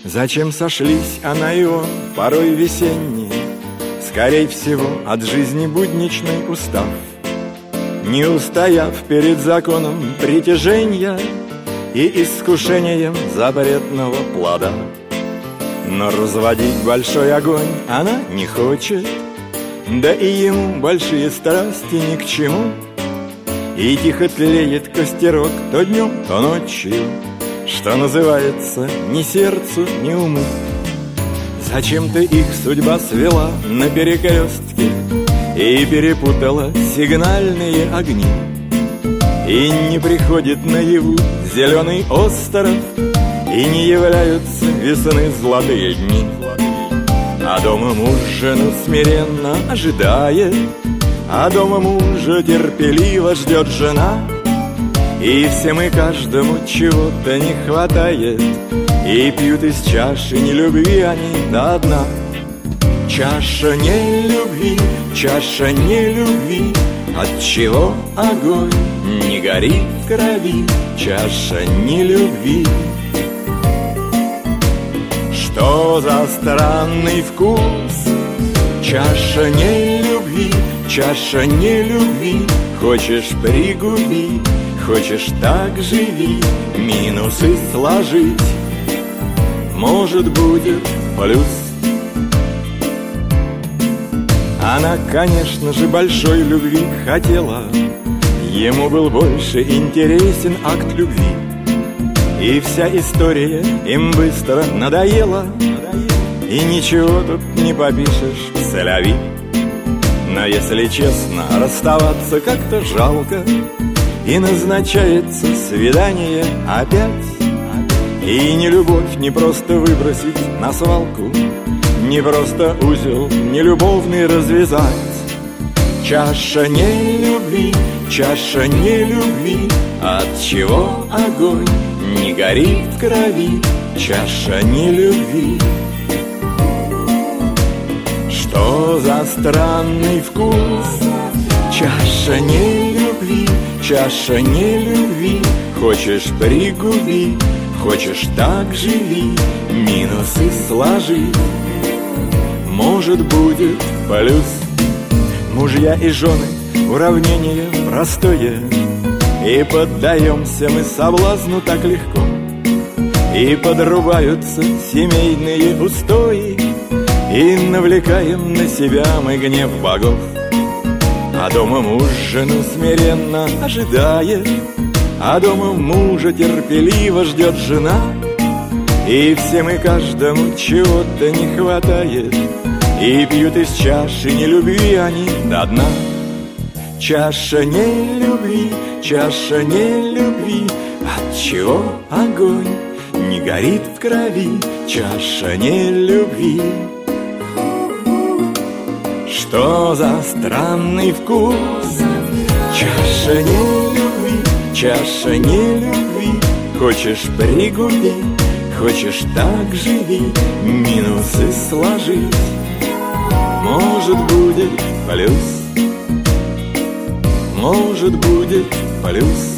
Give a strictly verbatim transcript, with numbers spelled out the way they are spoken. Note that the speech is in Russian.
Зачем сошлись она и он, порой весенние, скорей всего от жизни будничной устав, не устояв перед законом притяжения и искушением запретного плода. Но разводить большой огонь она не хочет, да и ему большие страсти ни к чему. И тихо тлеет костерок то днем, то ночью, что называется, ни сердцу, ни уму. Зачем-то их судьба свела на перекрестке и перепутала сигнальные огни, и не приходит наяву зеленый остров, и не являются весны золотые дни. А дома муж жену смиренно ожидает, а дома мужа терпеливо ждет жена. И всем и каждому чего-то не хватает, и пьют из чаши нелюбви они до дна. Чаша нелюбви, чаша нелюбви, отчего огонь не горит в крови? Чаша нелюбви. Что за странный вкус? Чаша нелюбви, чаша нелюбви. Хочешь — пригуби, хочешь — так живи. Минусы сложить, может, будет плюс. Она, конечно же, большой любви хотела, ему был больше интересен акт любви. И вся история им быстро надоела, и ничего тут не попишешь, сэляви. Но если честно, расставаться как-то жалко, и назначается свидание опять. И не любовь не просто выбросить на свалку, не просто узел нелюбовный развязать. Чаша нелюбви, чаша нелюбви, отчего огонь не горит в крови? Чаша нелюбви. Что за странный вкус? Чаша нелюбви, чаша нелюбви. Хочешь — пригуби, хочешь — так живи. Минусы сложи, может, будет плюс. Мужья и жены — уравнение простое, и поддаемся мы соблазну так легко, и подрубаются семейные устои, и навлекаем на себя мы гнев богов. А дома муж жену смиренно ожидает, а дома мужа терпеливо ждет жена. И всем и каждому чего-то не хватает, и пьют из чаши нелюбви они до дна. Чаша нелюбви, чаша нелюбви, отчего огонь не горит в крови? Чаша нелюбви. Что за странный вкус? Чаша нелюбви, чаша нелюбви. Хочешь — пригуби, хочешь — так живи. Минусы сложить, может, будет плюс. Может, будет плюс.